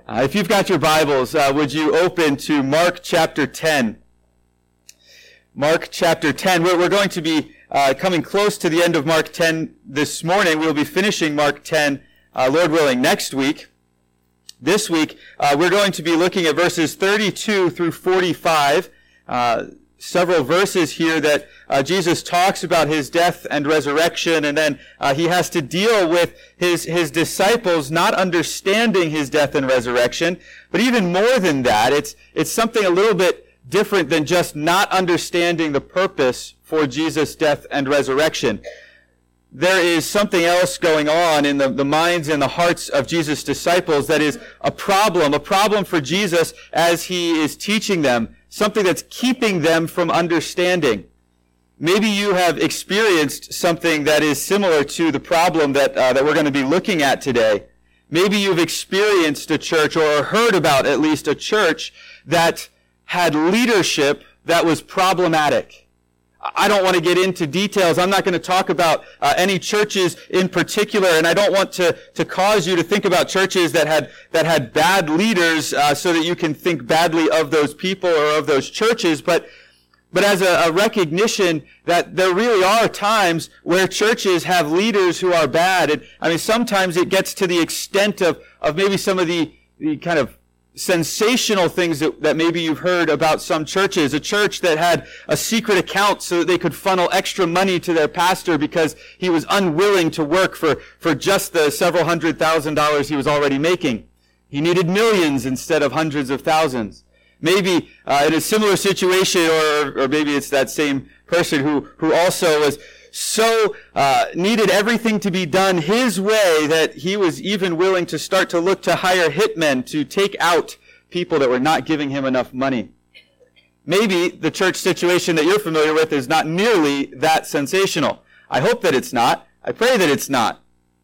If you've got your Bibles, would you open to Mark chapter 10? Mark chapter 10. We're going to be coming close to the end of Mark 10 this morning. We'll be finishing Mark 10, Lord willing, next week. This week, we're going to be looking at verses 32 through 45, several verses here that Jesus talks about his death and resurrection, and then he has to deal with his disciples not understanding his death and resurrection. But even more than that, it's something a little bit different than just not understanding the purpose for Jesus' death and resurrection. There is something else going on in the minds and the hearts of Jesus' disciples that is a problem for Jesus as he is teaching them, something that's keeping them from understanding. Maybe you have experienced something that is similar to the problem that we're going to be looking at today. Maybe you've experienced a church or heard about at least a church that had leadership that was problematic. I don't want to get into details. I'm not going to talk about any churches in particular, and I don't want to cause you to think about churches that had bad leaders so that you can think badly of those people or of those churches, but as a recognition that there really are times where churches have leaders who are bad. And I mean, sometimes it gets to the extent of maybe some of the kind of sensational things that maybe you've heard about some churches. A church that had a secret account so that they could funnel extra money to their pastor because he was unwilling to work for just the several $100,000 he was already making. He needed millions instead of hundreds of thousands. Maybe in a similar situation, or maybe it's that same person who also was so needed everything to be done his way that he was even willing to start to look to hire hitmen to take out people that were not giving him enough money. Maybe the church situation that you're familiar with is not nearly that sensational. I hope that it's not. I pray that it's not.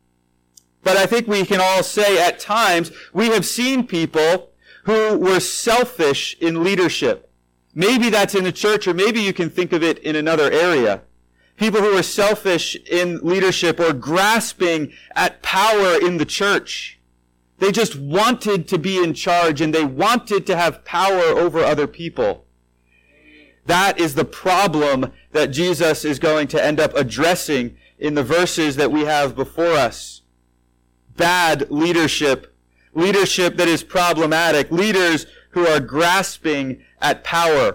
But I think we can all say at times we have seen people who were selfish in leadership. Maybe that's in the church, or maybe you can think of it in another area. People who were selfish in leadership or grasping at power in the church. They just wanted to be in charge and they wanted to have power over other people. That is the problem that Jesus is going to end up addressing in the verses that we have before us. Bad leadership. Leadership that is problematic. Leaders who are grasping at power.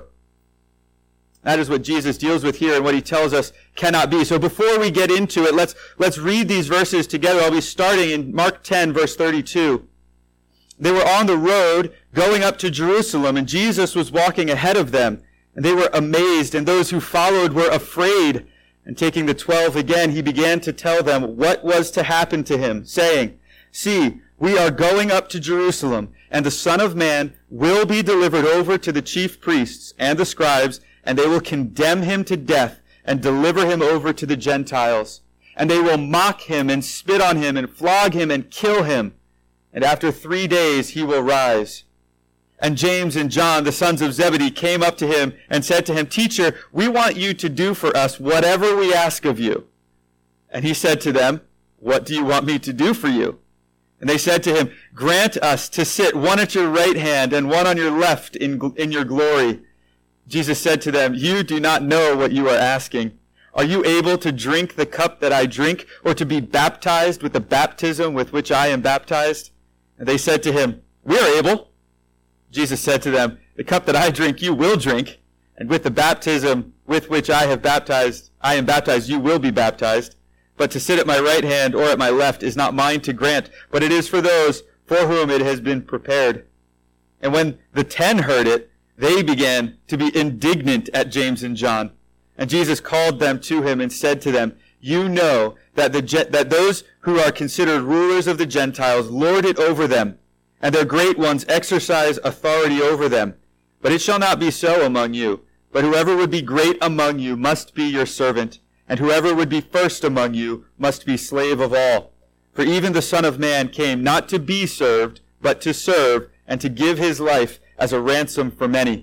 That is what Jesus deals with here and what he tells us cannot be. So before we get into it, let's read these verses together. I'll be starting in Mark 10, verse 32. They were on the road going up to Jerusalem, and Jesus was walking ahead of them. And they were amazed, and those who followed were afraid. And taking the 12 again, he began to tell them what was to happen to him, saying, "See, we are going up to Jerusalem, and the Son of Man will be delivered over to the chief priests and the scribes, and they will condemn him to death and deliver him over to the Gentiles. And they will mock him and spit on him and flog him and kill him. And after 3 days he will rise." And James and John, the sons of Zebedee, came up to him and said to him, "Teacher, we want you to do for us whatever we ask of you." And he said to them, "What do you want me to do for you?" And they said to him, "Grant us to sit one at your right hand and one on your left in your glory." Jesus said to them, "You do not know what you are asking. Are you able to drink the cup that I drink, or to be baptized with the baptism with which I am baptized?" And they said to him, "We are able." Jesus said to them, "The cup that I drink you will drink, and with the baptism with which I am baptized, you will be baptized. But to sit at my right hand or at my left is not mine to grant, but it is for those for whom it has been prepared." And when the 10 heard it, they began to be indignant at James and John. And Jesus called them to him and said to them, "You know that those who are considered rulers of the Gentiles lord it over them, and their great ones exercise authority over them. But it shall not be so among you. But whoever would be great among you must be your servant, and whoever would be first among you must be slave of all. For even the Son of Man came not to be served, but to serve, and to give his life as a ransom for many."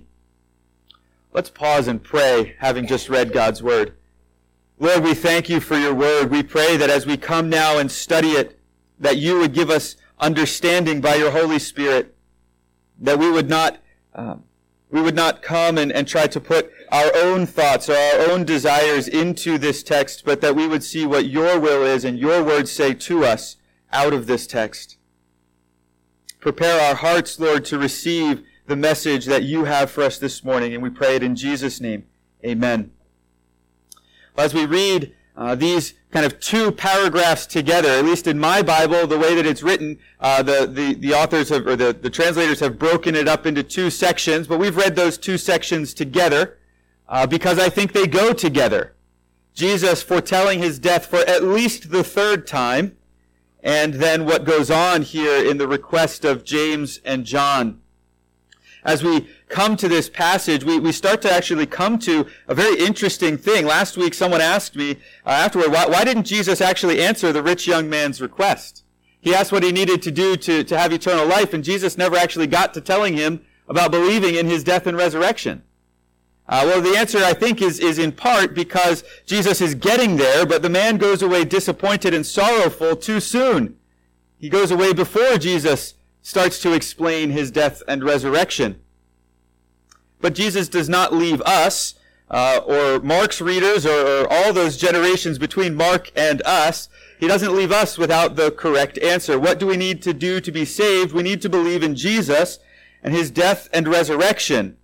Let's pause and pray, having just read God's word. Lord, we thank you for your word. We pray that as we come now and study it, that you would give us understanding by your Holy Spirit. that we would not come and try to put our own thoughts or our own desires into this text, but that we would see what your will is and your words say to us out of this text. Prepare our hearts, Lord, to receive the message that you have for us this morning, and we pray it in Jesus' name. Amen. As we read these kind of two paragraphs together, at least in my Bible, the way that it's written, the authors have, or the translators have broken it up into two sections, but we've read those two sections together because I think they go together. Jesus foretelling his death for at least the third time, and then what goes on here in the request of James and John. As we come to this passage, we start to actually come to a very interesting thing. Last week, someone asked me afterward, why didn't Jesus actually answer the rich young man's request? He asked what he needed to do to have eternal life, and Jesus never actually got to telling him about believing in his death and resurrection. Well, the answer, I think, is in part because Jesus is getting there, but the man goes away disappointed and sorrowful too soon. He goes away before Jesus starts to explain his death and resurrection. But Jesus does not leave us, or Mark's readers, or all those generations between Mark and us. He doesn't leave us without the correct answer. What do we need to do to be saved? We need to believe in Jesus and his death and resurrection.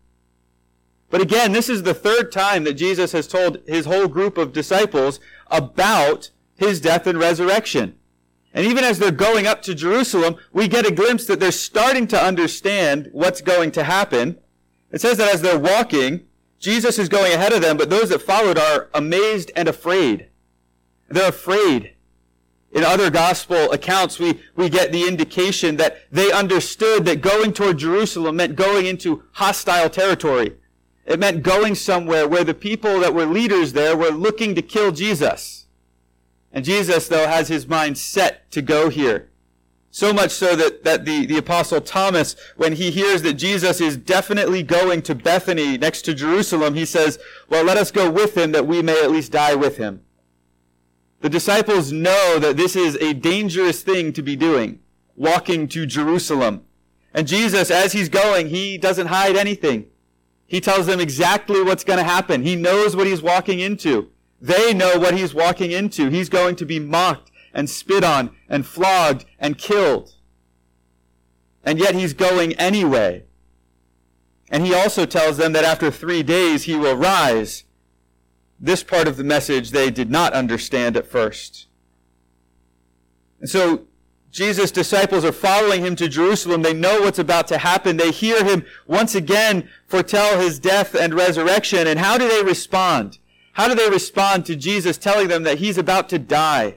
But again, this is the third time that Jesus has told his whole group of disciples about his death and resurrection. And even as they're going up to Jerusalem, we get a glimpse that they're starting to understand what's going to happen. It says that as they're walking, Jesus is going ahead of them, but those that followed are amazed and afraid. They're afraid. In other gospel accounts, we get the indication that they understood that going toward Jerusalem meant going into hostile territory. It meant going somewhere where the people that were leaders there were looking to kill Jesus. And Jesus, though, has his mind set to go here. So much so that the Apostle Thomas, when he hears that Jesus is definitely going to Bethany next to Jerusalem, he says, well, let us go with him that we may at least die with him. The disciples know that this is a dangerous thing to be doing, walking to Jerusalem. And Jesus, as he's going, he doesn't hide anything. He tells them exactly what's going to happen. He knows what he's walking into. They know what he's walking into. He's going to be mocked and spit on and flogged and killed. And yet he's going anyway. And he also tells them that after 3 days he will rise. This part of the message they did not understand at first. And so Jesus' disciples are following him to Jerusalem. They know what's about to happen. They hear him once again foretell his death and resurrection. And how do they respond? How do they respond to Jesus telling them that he's about to die?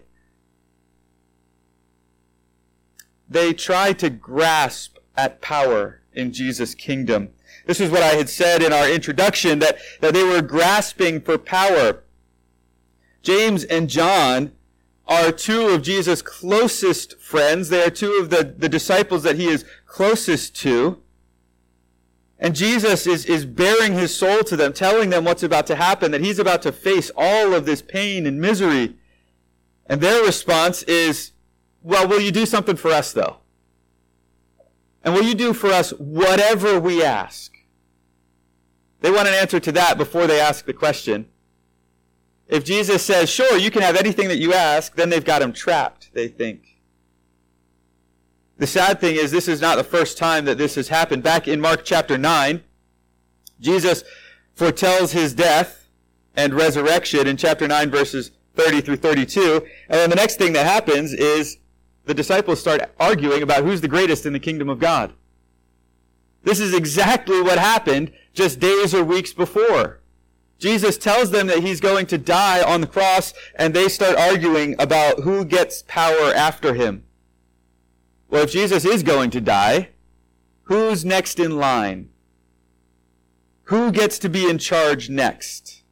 They try to grasp at power in Jesus' kingdom. This is what I had said in our introduction, that they were grasping for power. James and John are two of Jesus' closest friends. They are two of the disciples that he is closest to. And Jesus is bearing his soul to them, telling them what's about to happen, that he's about to face all of this pain and misery. And their response is, well, will you do something for us, though? And will you do for us whatever we ask? They want an answer to that before they ask the question. If Jesus says, sure, you can have anything that you ask, then they've got him trapped, they think. The sad thing is, this is not the first time that this has happened. Back in Mark chapter 9, Jesus foretells his death and resurrection in chapter 9, verses 30 through 32. And then the next thing that happens is the disciples start arguing about who's the greatest in the kingdom of God. This is exactly what happened just days or weeks before. Jesus tells them that he's going to die on the cross, and they start arguing about who gets power after him. Well, if Jesus is going to die, who's next in line? Who gets to be in charge next?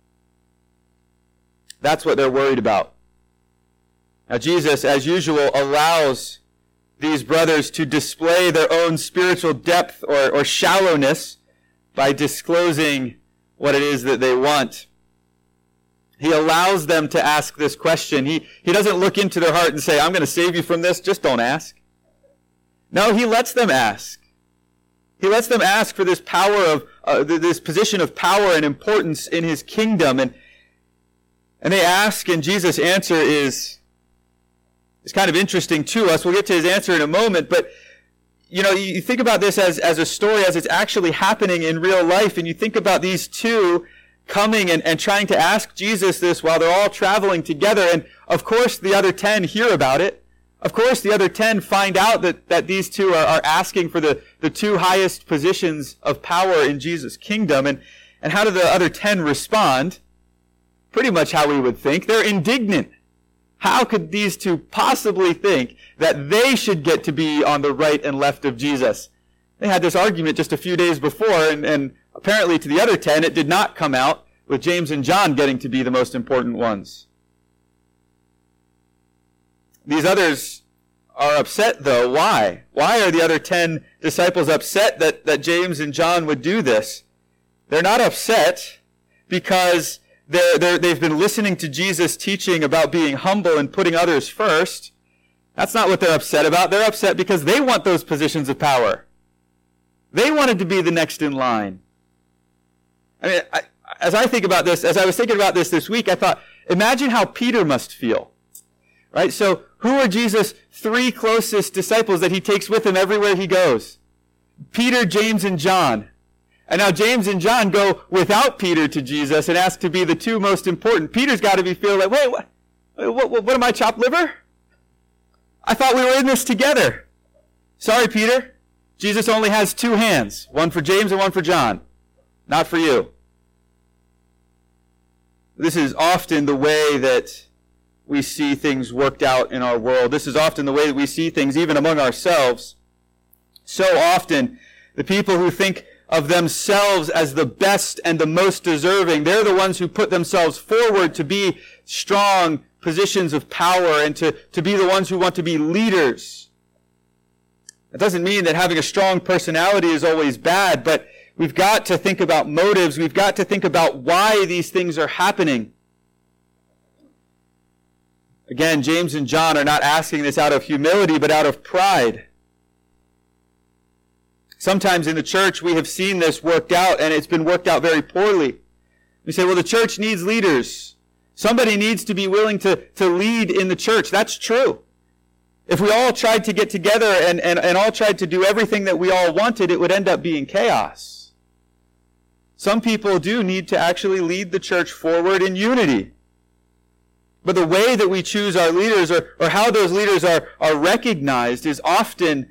That's what they're worried about. Now, Jesus, as usual, allows these brothers to display their own spiritual depth or shallowness by disclosing what it is that they want. He allows them to ask this question. He doesn't look into their heart and say, I'm going to save you from this, just don't ask. No, he lets them ask. He lets them ask for this power of, this position of power and importance in his kingdom. And they ask, and Jesus' answer is kind of interesting to us. We'll get to his answer in a moment, but you think about this as a story, as it's actually happening in real life, and you think about these two coming and trying to ask Jesus this while they're all traveling together, and of course the other 10 hear about it. Of course the other 10 find out that these two are asking for the two highest positions of power in Jesus' kingdom, and how do the other 10 respond? Pretty much how we would think. They're indignant. How could these two possibly think that they should get to be on the right and left of Jesus? They had this argument just a few days before, and apparently to the other 10, it did not come out with James and John getting to be the most important ones. These others are upset, though. Why? Why are the other 10 disciples upset that James and John would do this? They're not upset because they've been listening to Jesus teaching about being humble and putting others first. That's not what they're upset about. They're upset because they want those positions of power. They wanted to be the next in line. I mean, as I think about this, as I was thinking about this week, I thought, imagine how Peter must feel. Right? So, who are Jesus' 3 closest disciples that he takes with him everywhere he goes? Peter, James, and John. And now James and John go without Peter to Jesus and ask to be the 2 most important. Peter's got to be feeling like, wait, what am I, chopped liver? I thought we were in this together. Sorry, Peter. Jesus only has 2 hands. One for James and one for John. Not for you. This is often the way that we see things worked out in our world. This is often the way that we see things even among ourselves. So often, the people who think of themselves as the best and the most deserving, they're the ones who put themselves forward to be strong positions of power and to be the ones who want to be leaders. That doesn't mean that having a strong personality is always bad, but we've got to think about motives. We've got to think about why these things are happening. Again, James and John are not asking this out of humility, but out of pride. Sometimes in the church we have seen this worked out, and it's been worked out very poorly. We say, well, the church needs leaders. Somebody needs to be willing to lead in the church. That's true. If we all tried to get together and all tried to do everything that we all wanted, it would end up being chaos. Some people do need to actually lead the church forward in unity. But the way that we choose our leaders or how those leaders are recognized has often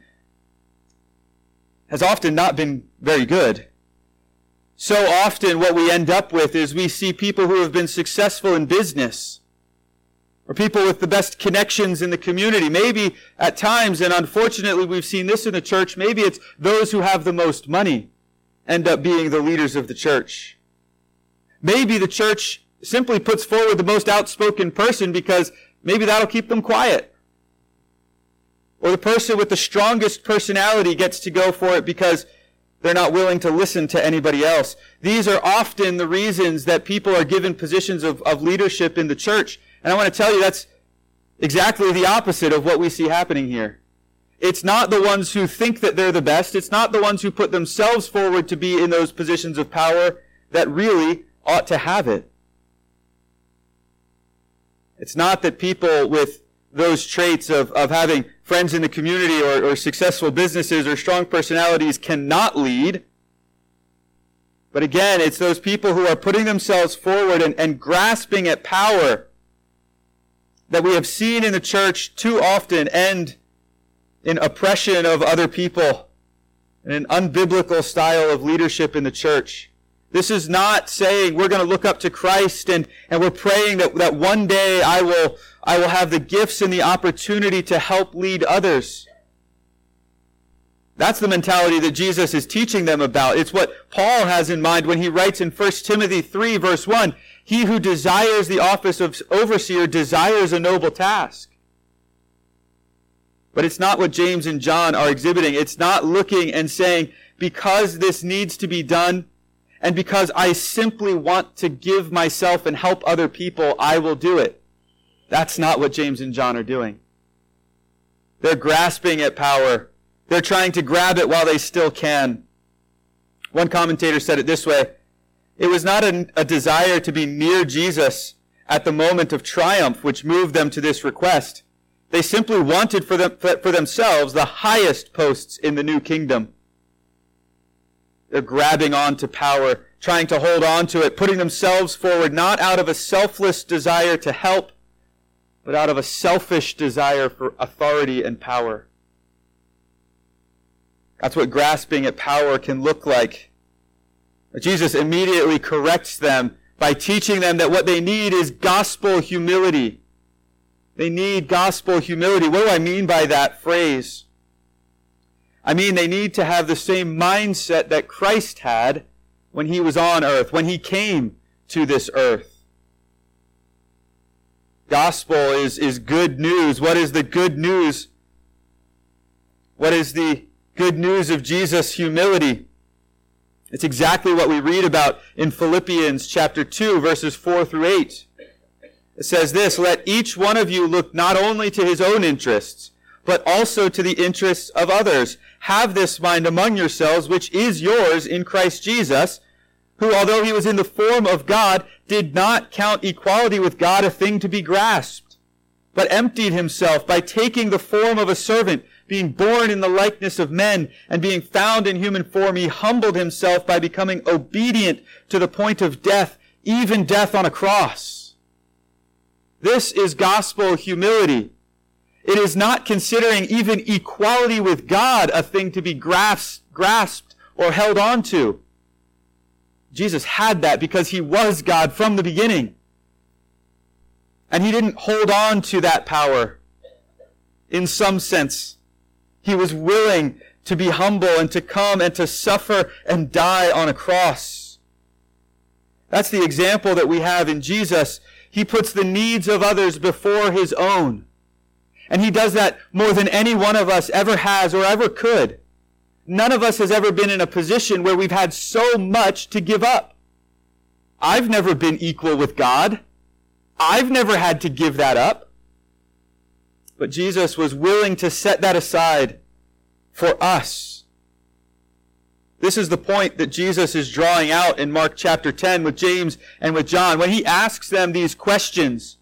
not been very good. So often what we end up with is we see people who have been successful in business, or people with the best connections in the community. Maybe at times, and unfortunately we've seen this in the church, maybe it's those who have the most money end up being the leaders of the church. Maybe the church simply puts forward the most outspoken person because maybe that'll keep them quiet. Or the person with the strongest personality gets to go for it because they're not willing to listen to anybody else. These are often the reasons that people are given positions of leadership in the church. And I want to tell you that's exactly the opposite of what we see happening here. It's not the ones who think that they're the best. It's not the ones who put themselves forward to be in those positions of power that really ought to have it. It's not that people with those traits of having friends in the community or successful businesses or strong personalities cannot lead. But again, it's those people who are putting themselves forward and grasping at power that we have seen in the church too often end in oppression of other people and an unbiblical style of leadership in the church. This is not saying we're going to look up to Christ and we're praying that one day I will have the gifts and the opportunity to help lead others. That's the mentality that Jesus is teaching them about. It's what Paul has in mind when he writes in 1 Timothy 3 verse 1, "He who desires the office of overseer desires a noble task." But it's not what James and John are exhibiting. It's not looking and saying, because this needs to be done, and because I simply want to give myself and help other people, I will do it. That's not what James and John are doing. They're grasping at power. They're trying to grab it while they still can. One commentator said it this way: it was not a desire to be near Jesus at the moment of triumph which moved them to this request. They simply wanted for themselves the highest posts in the new kingdom. They're grabbing on to power, trying to hold on to it, putting themselves forward, not out of a selfless desire to help, but out of a selfish desire for authority and power. That's what grasping at power can look like. Jesus immediately corrects them by teaching them that what they need is gospel humility. They need gospel humility. What do I mean by that phrase? I mean they need to have the same mindset that Christ had when he was on earth, when he came to this earth. Gospel is good news. What is the good news? What is the good news of Jesus' humility? It's exactly what we read about in Philippians chapter 2, verses 4 through 8. It says this: "Let each one of you look not only to his own interests, but also to the interests of others. Have this mind among yourselves, which is yours in Christ Jesus, who, although he was in the form of God, did not count equality with God a thing to be grasped, but emptied himself by taking the form of a servant, being born in the likeness of men, and being found in human form, he humbled himself by becoming obedient to the point of death, even death on a cross." This is gospel humility. It is not considering even equality with God a thing to be grasped or held on to. Jesus had that because he was God from the beginning. And he didn't hold on to that power in some sense. He was willing to be humble and to come and to suffer and die on a cross. That's the example that we have in Jesus. He puts the needs of others before his own. And he does that more than any one of us ever has or ever could. None of us has ever been in a position where we've had so much to give up. I've never been equal with God. I've never had to give that up. But Jesus was willing to set that aside for us. This is the point that Jesus is drawing out in Mark chapter 10 with James and with John. When he asks them these questions,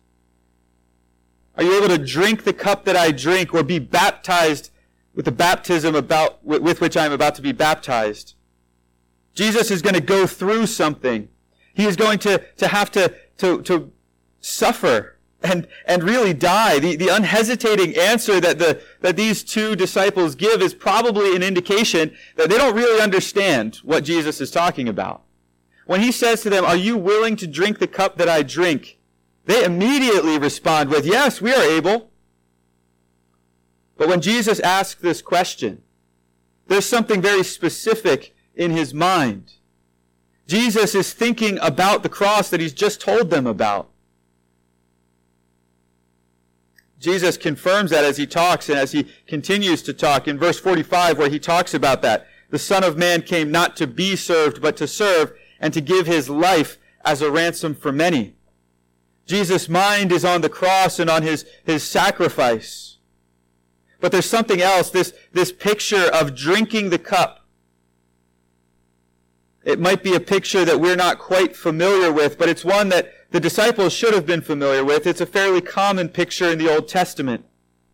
are you able to drink the cup that I drink, or be baptized with the baptism with which I am about to be baptized? Jesus is going to go through something. He is going to have to suffer and really die. The unhesitating answer that these two disciples give is probably an indication that they don't really understand what Jesus is talking about. When he says to them, "Are you willing to drink the cup that I drink?" they immediately respond with, "Yes, we are able." But when Jesus asks this question, there's something very specific in his mind. Jesus is thinking about the cross that he's just told them about. Jesus confirms that as he talks and as he continues to talk in verse 45, where he talks about that. The Son of Man came not to be served, but to serve, and to give his life as a ransom for many. Jesus' mind is on the cross and on his sacrifice. But there's something else, this picture of drinking the cup. It might be a picture that we're not quite familiar with, but it's one that the disciples should have been familiar with. It's a fairly common picture in the Old Testament.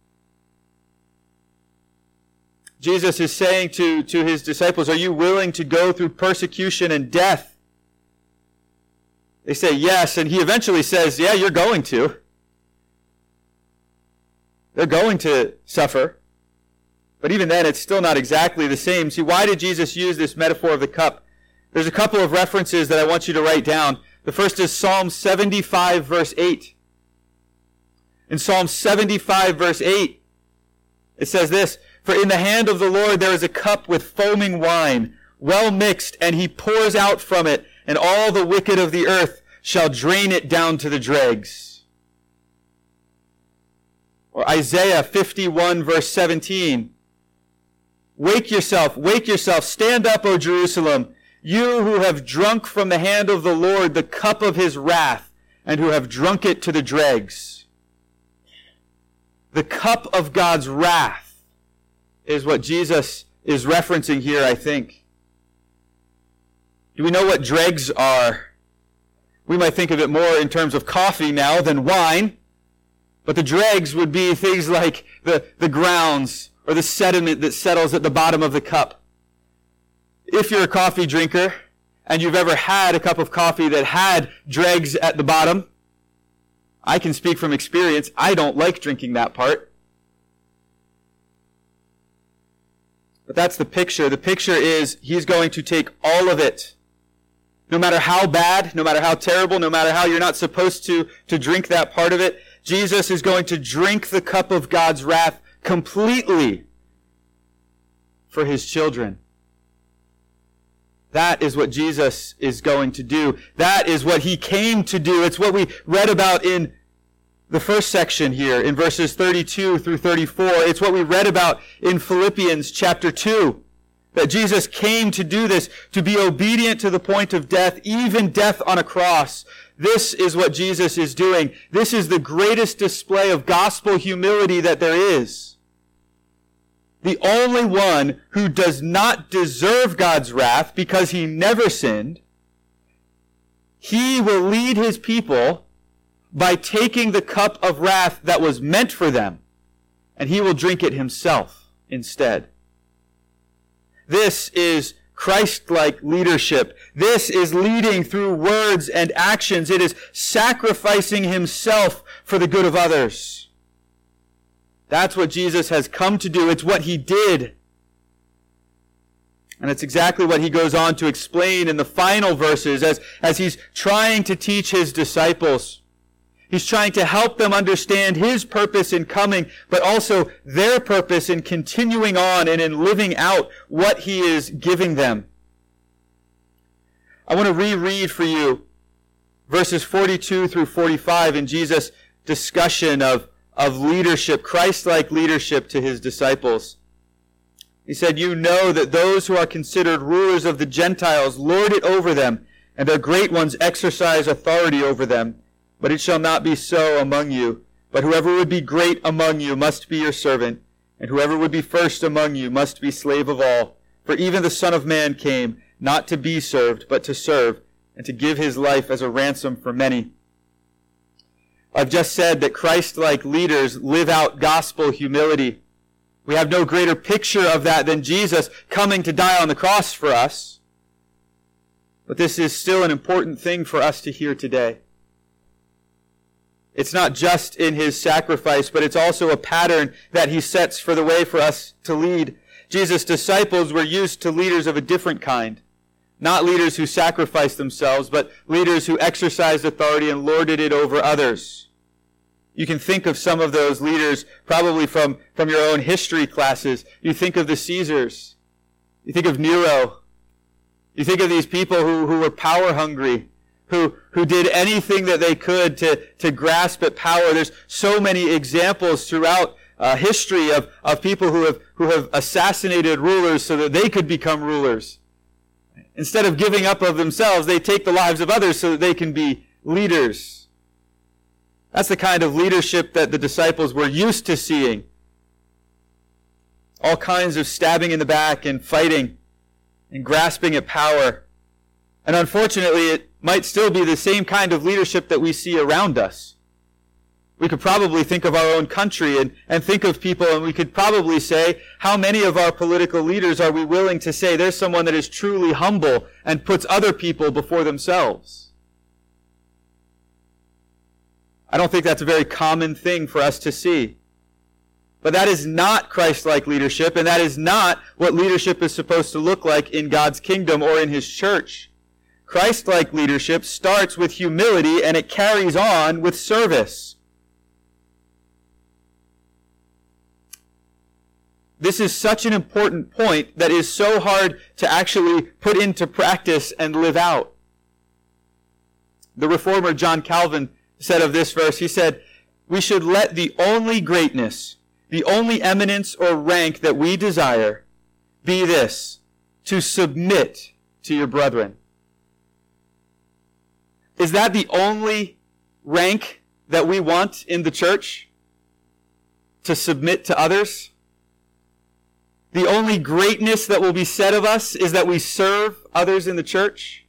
Jesus is saying to his disciples, "Are you willing to go through persecution and death?" They say yes, and he eventually says, "Yeah, you're going to." They're going to suffer. But even then, it's still not exactly the same. See, why did Jesus use this metaphor of the cup? There's a couple of references that I want you to write down. The first is Psalm 75, verse 8. In Psalm 75, verse 8, it says this: "For in the hand of the Lord there is a cup with foaming wine, well mixed, and he pours out from it, and all the wicked of the earth shall drain it down to the dregs." Or Isaiah 51, verse 17. Wake yourself, stand up, O Jerusalem, you who have drunk from the hand of the Lord the cup of his wrath, and who have drunk it to the dregs." The cup of God's wrath is what Jesus is referencing here, I think. Do we know what dregs are? We might think of it more in terms of coffee now than wine, but the dregs would be things like the grounds or the sediment that settles at the bottom of the cup. If you're a coffee drinker and you've ever had a cup of coffee that had dregs at the bottom, I can speak from experience. I don't like drinking that part. But that's the picture. The picture is he's going to take all of it. No matter how bad, no matter how terrible, no matter how you're not supposed to drink that part of it, Jesus is going to drink the cup of God's wrath completely for his children. That is what Jesus is going to do. That is what he came to do. It's what we read about in the first section here in verses 32 through 34. It's what we read about in Philippians chapter 2. That Jesus came to do this, to be obedient to the point of death, even death on a cross. This is what Jesus is doing. This is the greatest display of gospel humility that there is. The only one who does not deserve God's wrath because he never sinned, he will lead his people by taking the cup of wrath that was meant for them, and he will drink it himself instead. This is Christ-like leadership. This is leading through words and actions. It is sacrificing himself for the good of others. That's what Jesus has come to do. It's what he did. And it's exactly what he goes on to explain in the final verses as he's trying to teach his disciples. He's trying to help them understand his purpose in coming, but also their purpose in continuing on and in living out what he is giving them. I want to reread for you verses 42 through 45 in Jesus' discussion of leadership, Christ-like leadership to his disciples. He said, "You know that those who are considered rulers of the Gentiles lord it over them, and their great ones exercise authority over them. But it shall not be so among you. But whoever would be great among you must be your servant, and whoever would be first among you must be slave of all. For even the Son of Man came, not to be served, but to serve, and to give his life as a ransom for many." I've just said that Christ-like leaders live out gospel humility. We have no greater picture of that than Jesus coming to die on the cross for us. But this is still an important thing for us to hear today. It's not just in his sacrifice, but it's also a pattern that he sets for the way for us to lead. Jesus' disciples were used to leaders of a different kind. Not leaders who sacrificed themselves, but leaders who exercised authority and lorded it over others. You can think of some of those leaders probably from your own history classes. You think of the Caesars. You think of Nero. You think of these people who were power hungry, who did anything that they could to grasp at power. There's so many examples throughout history of people who have assassinated rulers so that they could become rulers. Instead of giving up of themselves, they take the lives of others so that they can be leaders. That's the kind of leadership that the disciples were used to seeing. All kinds of stabbing in the back and fighting and grasping at power. And unfortunately, it might still be the same kind of leadership that we see around us. We could probably think of our own country and think of people, and we could probably say, how many of our political leaders are we willing to say there's someone that is truly humble and puts other people before themselves? I don't think that's a very common thing for us to see. But that is not Christ-like leadership, and that is not what leadership is supposed to look like in God's kingdom or in his church. Christ-like leadership starts with humility, and it carries on with service. This is such an important point that is so hard to actually put into practice and live out. The reformer John Calvin said of this verse, he said, "We should let the only greatness, the only eminence or rank that we desire be this, to submit to your brethren." Is that the only rank that we want in the church? To submit to others? the only greatness that will be said of us is that we serve others in the church?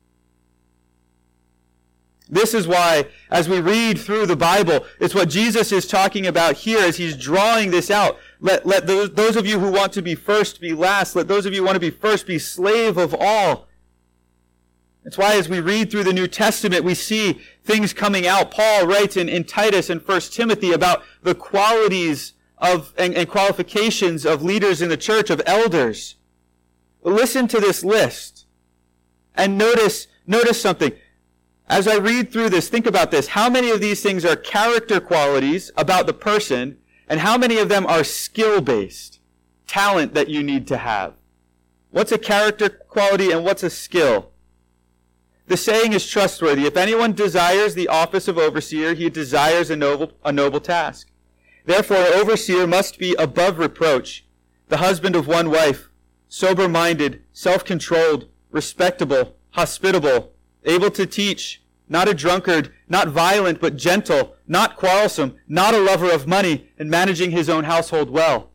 This is why, as we read through the Bible, it's what Jesus is talking about here as he's drawing this out. Let those of you who want to be first be last. Let those of you who want to be first be slave of all. It's why as we read through the New Testament, we see things coming out. Paul writes in Titus and 1 Timothy about the qualities of and qualifications of leaders in the church, of elders. Listen to this list and notice something. As I read through this, think about this. How many of these things are character qualities about the person, and how many of them are skill-based, talent that you need to have? What's a character quality and what's a skill? The saying is trustworthy. If anyone desires the office of overseer, he desires a noble task. Therefore, an overseer must be above reproach, the husband of one wife, sober-minded, self-controlled, respectable, hospitable, able to teach, not a drunkard, not violent, but gentle, not quarrelsome, not a lover of money, and managing his own household well.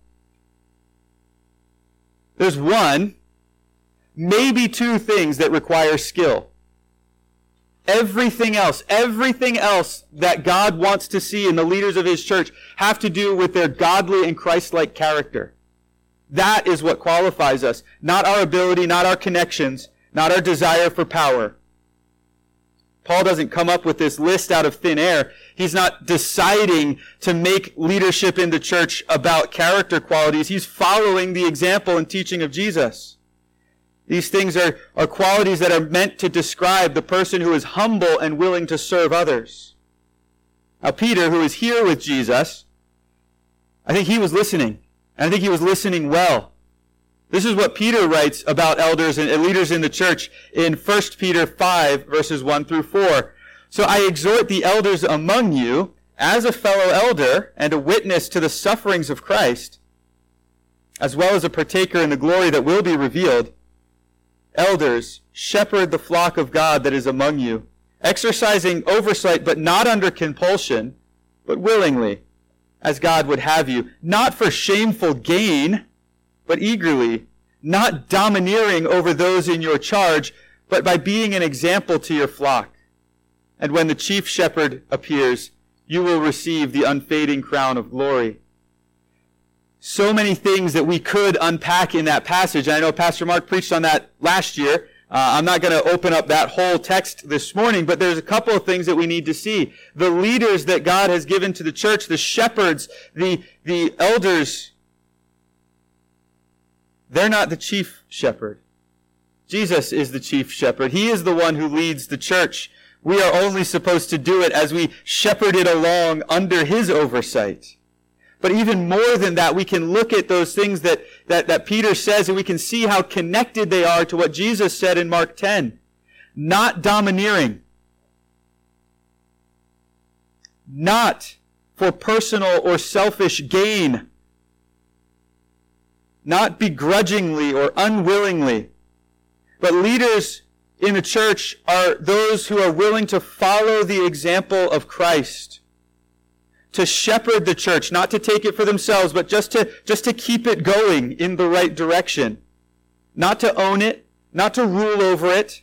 There's one, maybe two things that require skill. Everything else that God wants to see in the leaders of his church have to do with their godly and Christ-like character. That is what qualifies us. Not our ability, not our connections, not our desire for power. Paul doesn't come up with this list out of thin air. He's not deciding to make leadership in the church about character qualities. He's following the example and teaching of Jesus. These things are qualities that are meant to describe the person who is humble and willing to serve others. Now, Peter, who is here with Jesus, I think he was listening. And I think he was listening well. This is what Peter writes about elders and leaders in the church in 1 Peter 5, verses 1 through 4. So I exhort the elders among you, as a fellow elder and a witness to the sufferings of Christ, as well as a partaker in the glory that will be revealed. Elders, shepherd the flock of God that is among you, exercising oversight, but not under compulsion, but willingly, as God would have you, not for shameful gain, but eagerly, not domineering over those in your charge, but by being an example to your flock. And when the chief shepherd appears, you will receive the unfading crown of glory. So many things that we could unpack in that passage. I know Pastor Mark preached on that last year. I'm not going to open up that whole text this morning, but there's a couple of things that we need to see. The leaders that God has given to the church, the shepherds, the elders, they're not the chief shepherd. Jesus is the chief shepherd. He is the one who leads the church. We are only supposed to do it as we shepherd it along under his oversight. But even more than that, we can look at those things that Peter says, and we can see how connected they are to what Jesus said in Mark 10. Not domineering. Not for personal or selfish gain. Not begrudgingly or unwillingly. But leaders in the church are those who are willing to follow the example of Christ. To shepherd the church, not to take it for themselves, but just to keep it going in the right direction. Not to own it, not to rule over it,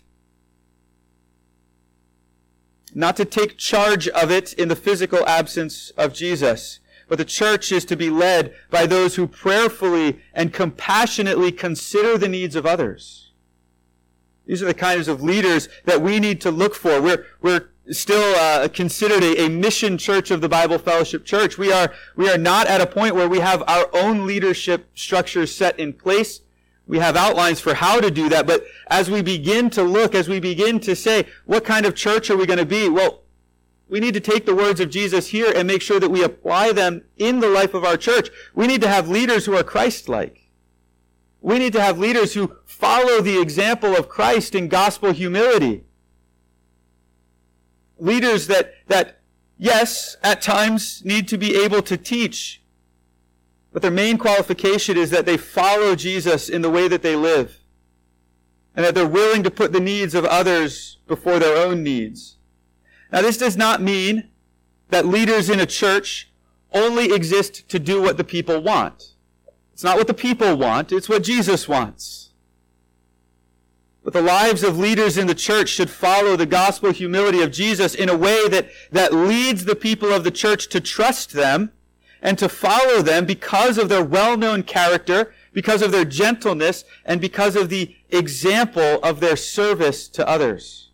not to take charge of it in the physical absence of Jesus. But the church is to be led by those who prayerfully and compassionately consider the needs of others. These are the kinds of leaders that we need to look for. We're still considered a mission church of the Bible Fellowship Church. We are not at a point where we have our own leadership structures set in place. We have outlines for how to do that. But as we begin to look, as we begin to say, what kind of church are we going to be? Well, we need to take the words of Jesus here and make sure that we apply them in the life of our church. We need to have leaders who are Christ-like. We need to have leaders who follow the example of Christ in gospel humility. Leaders that, yes, at times need to be able to teach, but their main qualification is that they follow Jesus in the way that they live, and that they're willing to put the needs of others before their own needs. Now, this does not mean that leaders in a church only exist to do what the people want. It's not what the people want, it's what Jesus wants. But the lives of leaders in the church should follow the gospel humility of Jesus in a way that leads the people of the church to trust them and to follow them because of their well-known character, because of their gentleness, and because of the example of their service to others.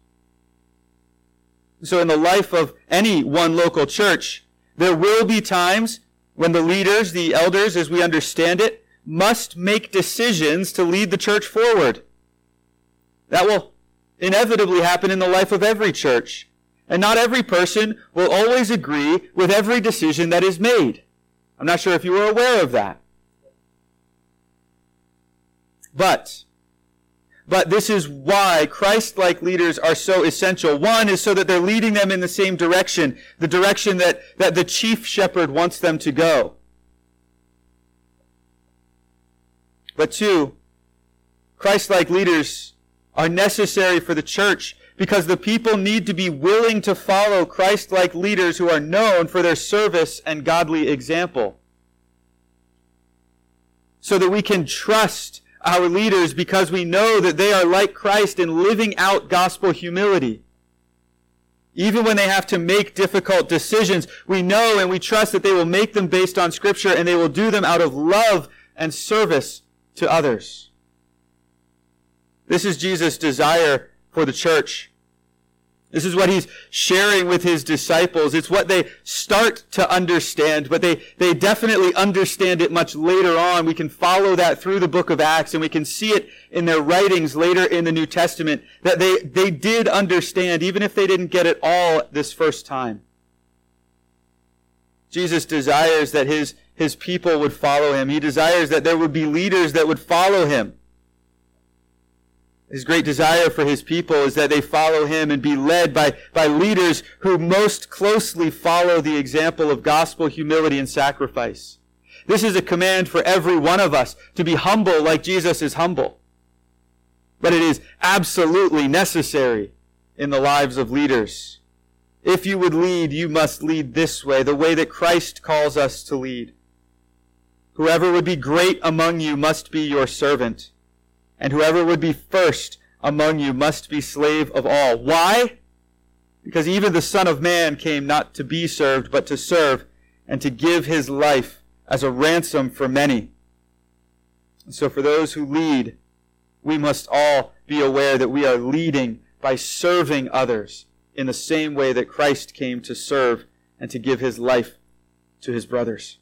So in the life of any one local church, there will be times when the leaders, the elders, as we understand it, must make decisions to lead the church forward. That will inevitably happen in the life of every church. And not every person will always agree with every decision that is made. I'm not sure if you were aware of that. But this is why Christ-like leaders are so essential. One is so that they're leading them in the same direction, the direction that the chief shepherd wants them to go. But two, Christ-like leaders are necessary for the church because the people need to be willing to follow Christ-like leaders who are known for their service and godly example. So that we can trust our leaders because we know that they are like Christ in living out gospel humility. Even when they have to make difficult decisions, we know and we trust that they will make them based on Scripture and they will do them out of love and service to others. This is Jesus' desire for the church. This is what he's sharing with his disciples. It's what they start to understand, but they definitely understand it much later on. We can follow that through the book of Acts, and we can see it in their writings later in the New Testament, that they did understand, even if they didn't get it all this first time. Jesus desires that his people would follow him. He desires that there would be leaders that would follow him. His great desire for his people is that they follow him and be led by leaders who most closely follow the example of gospel humility and sacrifice. This is a command for every one of us to be humble like Jesus is humble. But it is absolutely necessary in the lives of leaders. If you would lead, you must lead this way, the way that Christ calls us to lead. Whoever would be great among you must be your servant. And whoever would be first among you must be slave of all. Why? Because even the Son of Man came not to be served, but to serve, and to give his life as a ransom for many. And so for those who lead, we must all be aware that we are leading by serving others in the same way that Christ came to serve and to give his life to his brothers.